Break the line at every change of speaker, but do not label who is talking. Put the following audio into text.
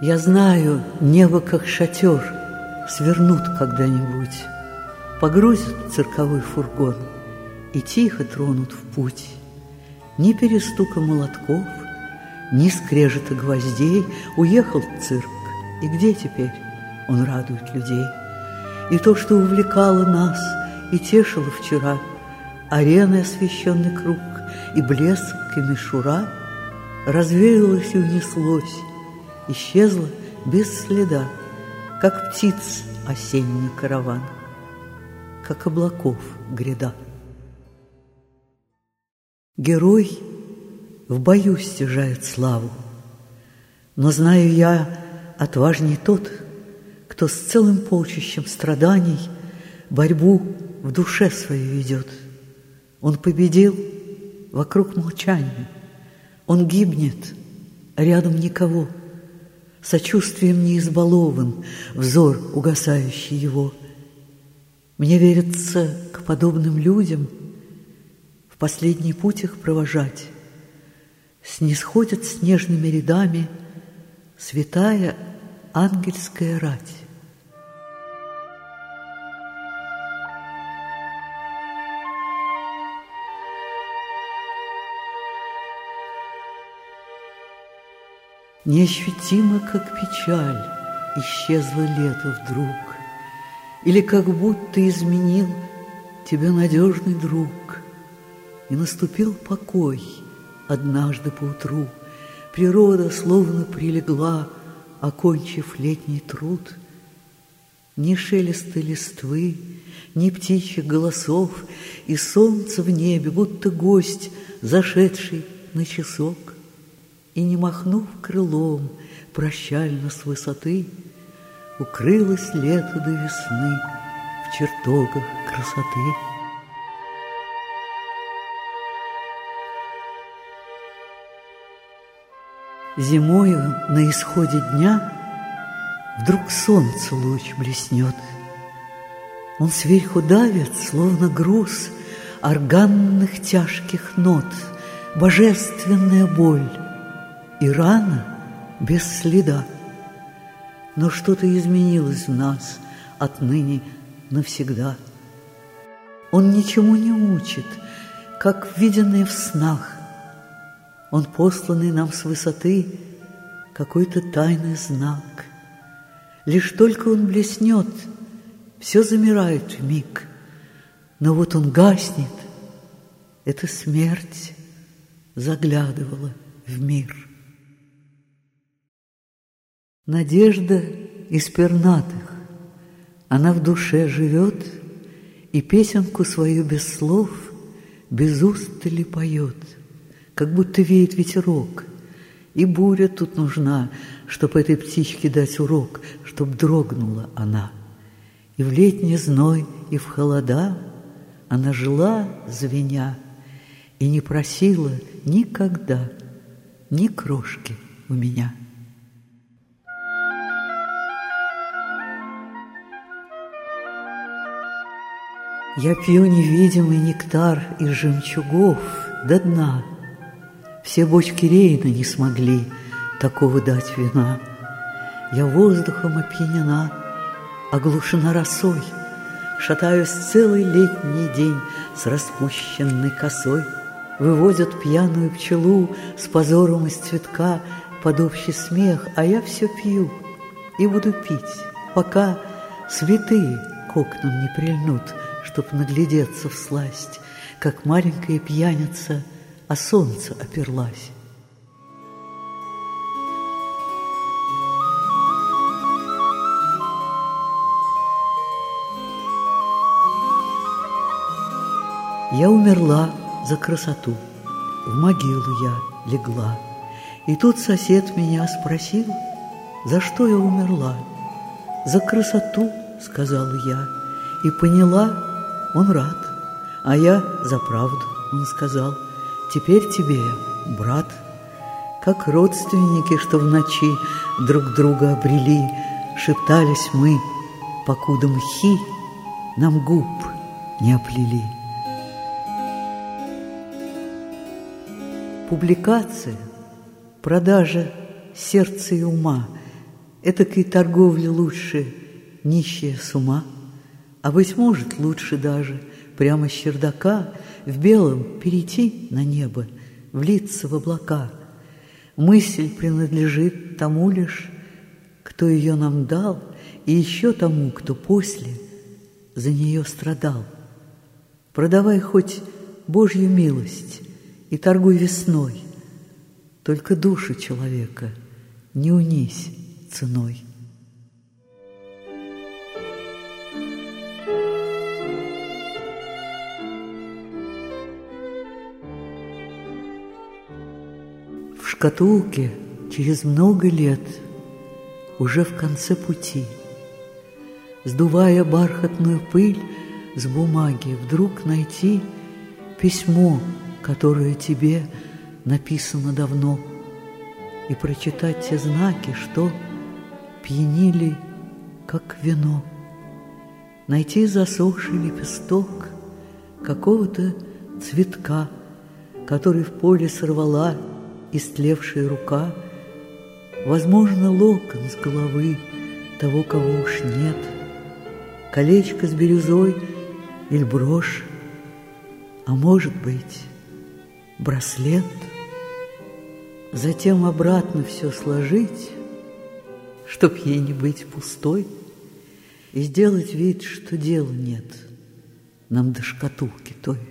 Я знаю, небо как шатер свернут когда-нибудь, погрузят в цирковой фургон и тихо тронут в путь. Ни перестука молотков, ни скрежета гвоздей. Уехал цирк, и где теперь он радует людей? И то, что увлекало нас и тешило вчера, арены, освещенный круг, и блеск, и мишура, развеялось и унеслось, исчезло без следа, как птиц осенний караван, как облаков гряда. Герой в бою стяжает славу, но знаю я, отважней тот, кто с целым полчищем страданий борьбу в душе своей ведет. Он победил, вокруг молчания, он гибнет, а рядом никого. Сочувствием не избалован взор угасающий его. Мне верится к подобным людям в последний путь их провожать. Снисходит снежными рядами святая ангельская рать. Неощутимо, как печаль, исчезло лето вдруг, или как будто изменил тебя надежный друг, и наступил покой однажды поутру. Природа словно прилегла, окончив летний труд. Ни шелеста листвы, ни птичьих голосов, и солнце в небе, будто гость, зашедший на часок. И, не махнув крылом прощально с высоты, укрылось лето до весны в чертогах красоты. Зимою на исходе дня вдруг солнце луч блеснет. Он сверху давит, словно груз органных тяжких нот, божественная боль, и рана без следа. Но что-то изменилось в нас отныне навсегда. Он ничему не учит, как виденное в снах. Он посланный нам с высоты какой-то тайный знак. Лишь только он блеснет, все замирает вмиг. Но вот он гаснет, эта смерть заглядывала в мир. Надежда из пернатых, она в душе живет и песенку свою без слов, без устали поет, как будто веет ветерок. И буря тут нужна, чтоб этой птичке дать урок, чтоб дрогнула она. И в летний зной, и в холода она жила, звеня, и не просила никогда ни крошки у меня. Я пью невидимый нектар из жемчугов до дна. Все бочки Рейна не смогли такого дать вина. Я воздухом опьянена, оглушена росой, шатаюсь целый летний день с распущенной косой. Выводят пьяную пчелу с позором из цветка под общий смех, а я все пью и буду пить, пока святые к окнам не прильнут, чтоб наглядеться всласть, как маленькая пьяница о солнце оперлась. Я умерла за красоту, в могилу я легла. И тут сосед меня спросил, за что я умерла. За красоту, сказала я, и поняла, он рад. А я за правду, он сказал, теперь тебе я брат. Как родственники, что в ночи друг друга обрели, шептались мы, покуда мхи нам губ не оплели. Публикация, продажа сердца и ума Этакой торговли лучше нищая с ума, а, быть может, лучше даже прямо с чердака в белом перейти на небо, влиться в облака. Мысль принадлежит тому лишь, кто ее нам дал, и еще тому, кто после за нее страдал. Продавай хоть Божью милость и торгуй весной, только душу человека не унись ценой. В шкатулке через много лет, уже в конце пути, сдувая бархатную пыль с бумаги, вдруг найти письмо, которое тебе написано давно, и прочитать те знаки, что пьянили, как вино. Найти засохший лепесток какого-то цветка, который в поле сорвала истлевшая рука, возможно, локон с головы того, кого уж нет, колечко с бирюзой или брошь, а может быть, браслет. Затем обратно все сложить, чтоб ей не быть пустой, и сделать вид, что дела нет нам до шкатулки той.